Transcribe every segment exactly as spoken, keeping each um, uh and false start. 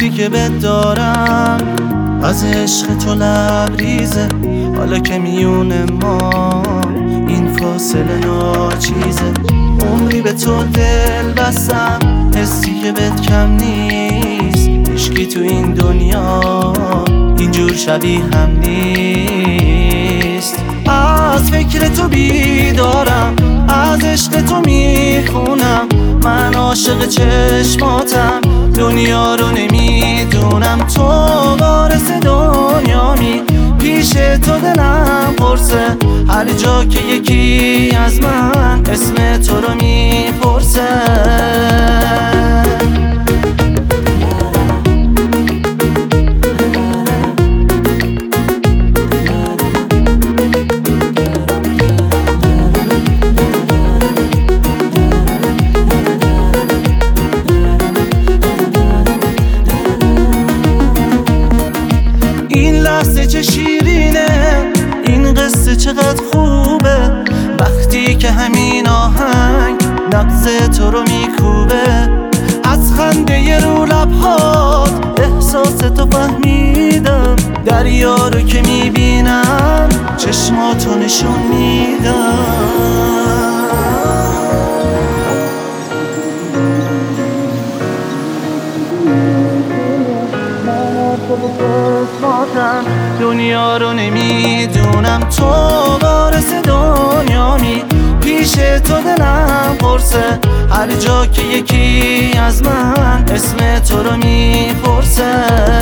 حسی که بهت دارم از عشق تو لبریزه. حالا که میونه ما این فاصله ناچیزه. عمری به تو دل بستم، حسی که بهت کم نیست. هیچکی تو این دنیا اینجور شبیه هم نیست. از فکر تو بیدارم، از عشق تو میخونم. من عاشق چشماتم، دنیا رو نمیدونم. تو وارث دنیامی، پیش تو دلم پرسه. هر جا که یکی از من اسم تو رو میپرسه. لحظه چه شیرینه، این قصه چقدر خوبه. وقتی که همین آهنگ نبض تو رو میکوبه. از خنده رو لبهات احساس تو فهمیدم. دریا رو که میبینم چشماتو نشون میدم. دنیا رو نمیدونم. تو وارث دنیامی، پیش تو دلم پرسه. هر جا که یکی از من اسم تو رو میپرسه.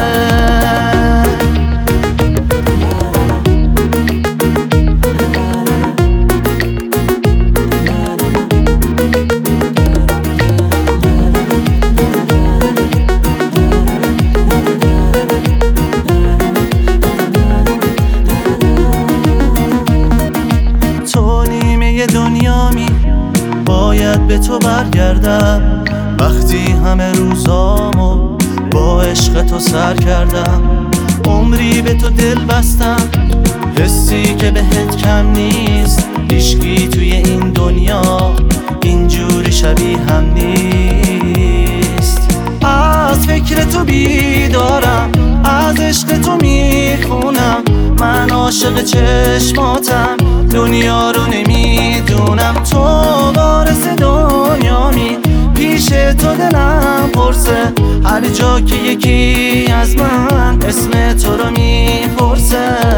دنیامی باید به تو برگردم. وقتی همه روزامو با عشق تو سر کردم. عمری به تو دل بستم، حسی که بهت کم نیست. هیچکی توی این دنیا اینجوری شبیه هم نیست. از فکر تو بیدارم، از عشق تو میخونم. من عاشق چشماتم، دنیا رو نمیدونم. تو وارث دنیامی، پیش تو دلم پرسه. هر جا که یکی از من اسم تو رو میپرسه.